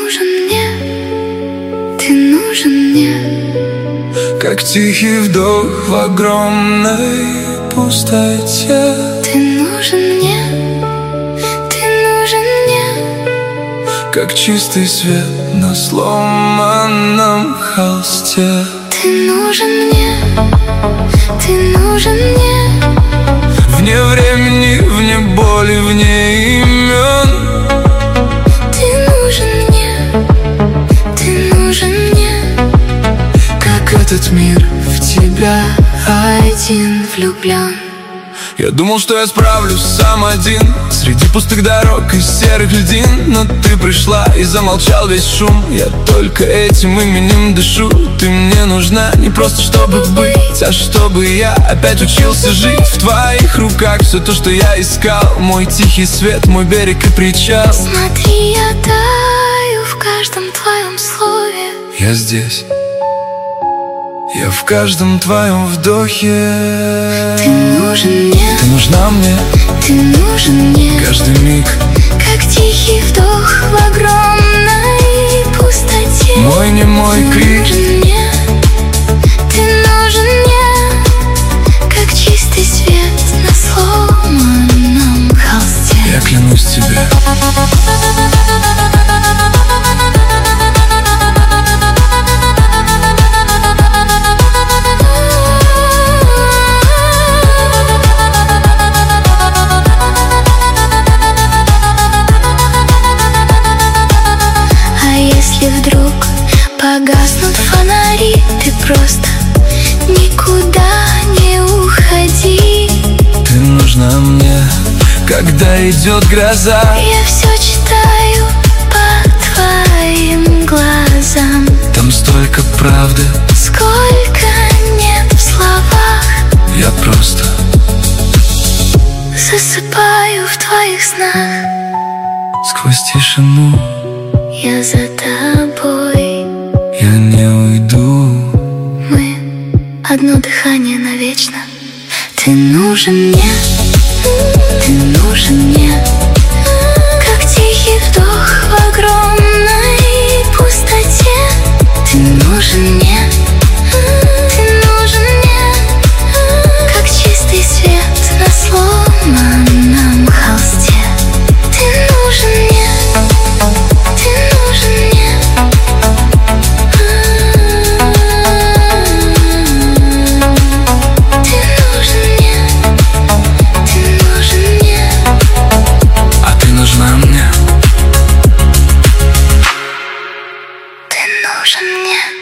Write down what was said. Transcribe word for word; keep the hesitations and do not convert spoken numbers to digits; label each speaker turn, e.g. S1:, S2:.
S1: нужен мне, ты нужен мне.
S2: Как тихий вдох в огромной пустоте.
S1: Ты нужен мне, ты нужен мне.
S2: Как чистый свет на сломанном холсте.
S1: Ты нужен мне, ты нужен мне.
S2: Вне времени, вне боли, вне имен.
S1: Ты нужен мне, ты нужен мне.
S2: Как этот мир в тебя
S1: один влюблен.
S2: Я думал, что я справлюсь сам один среди пустых дорог и серых льдин. Но ты пришла и замолчал весь шум. Я только этим именем дышу. Ты мне нужна не просто чтобы быть, а чтобы я опять учился жить. В твоих руках все то, что я искал. Мой тихий свет, мой берег и причал.
S1: Смотри, я таю в каждом твоем слове.
S2: Я здесь, я в каждом твоем вдохе.
S1: Ты нужен мне,
S2: ты нужна мне,
S1: ты нужен мне.
S2: Каждый миг,
S1: как тихий вдох в огромной пустоте.
S2: Мой немой крик.
S1: Ты нужен мне, ты нужен мне. Как чистый свет на сломанном холсте.
S2: Я клянусь тебе.
S1: Если вдруг погаснут фонари, ты просто никуда не уходи.
S2: Ты нужна мне, когда идет гроза.
S1: Я все читаю по твоим глазам.
S2: Там столько правды,
S1: сколько нет в словах.
S2: Я просто
S1: засыпаю в твоих снах.
S2: Сквозь тишину
S1: я за тобой,
S2: я не уйду.
S1: мы одно дыхание навечно. Ты нужен мне, ты нужен мне. Как тихий вдох в огромной пустоте. Ты нужен мне, ты нужен мне. Как чистый свет на сломанном холсте. Ты нужен мне, ты нужен мне. Ты нужен мне, ты нужен мне.
S2: А ты нужна мне.
S1: Ты нужен мне.